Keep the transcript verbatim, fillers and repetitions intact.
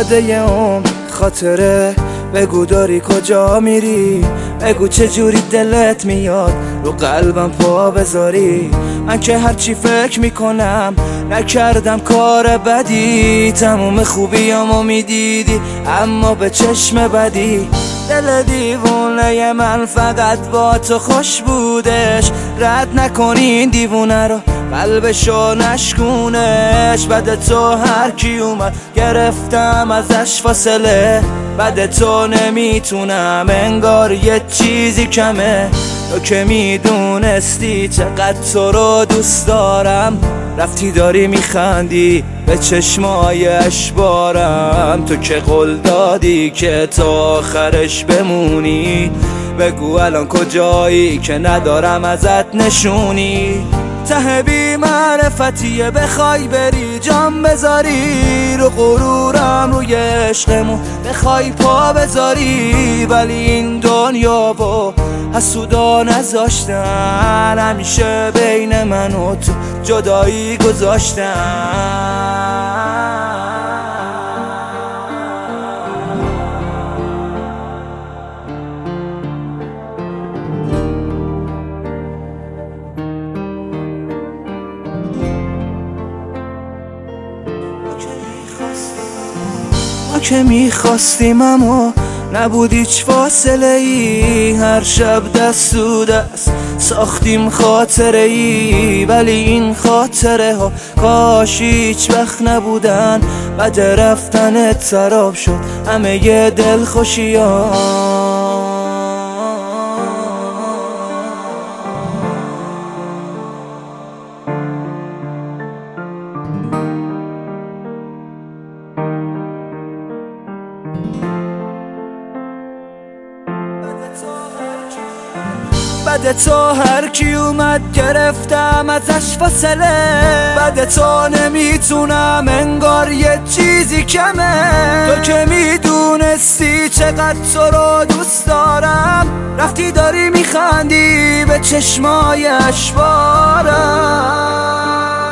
بعد یه عمر خاطره، بگو داری کجا میری، بگو چجوری دلت میاد رو قلبم پا بذاری. من که هرچی فکر میکنم نکردم کار بدی، تموم خوبیامو میدیدی اما به چشم بدی. دل دیوونه من فقط با تو خوش بودش، رد نکنین دیوونه رو قلبشو نشکونش. بعد تو هر کی اومد گرفتم ازش فاصله، بعد تو نمیتونم انگار یه چیزی کمه. تو که میدونستی چقدر تو رو دوست دارم، رفتی داری میخندی به چشمای اشبارم. تو که قول دادی که تا آخرش بمونی، بگو الان کجایی که ندارم ازت نشونی. ته بی معرفتیه بخوای بری جام بذاری، رو غرورم روی عشقمون بخوای پا بذاری. ولی این دنیا با حسودا نذاشتن، همیشه بین من و تو جدایی گذاشتن. ما که میخواستیم اما نبود هیچ فاصله ای، هر شب دست تو دست ساختیم خاطره ای. ولی این خاطره ها کاش هیچ وقت نبودن، بعد رفتنت سراب شد همه ی دل خوشی ها. بعد تو هر کی اومد گرفتم ازش فاصله، بعد تو نمیتونم انگار یه چیزی کمه. تو که میدونستی چقدر تو رو دوست دارم، رفتی داری میخندی به چشمای اشبارم.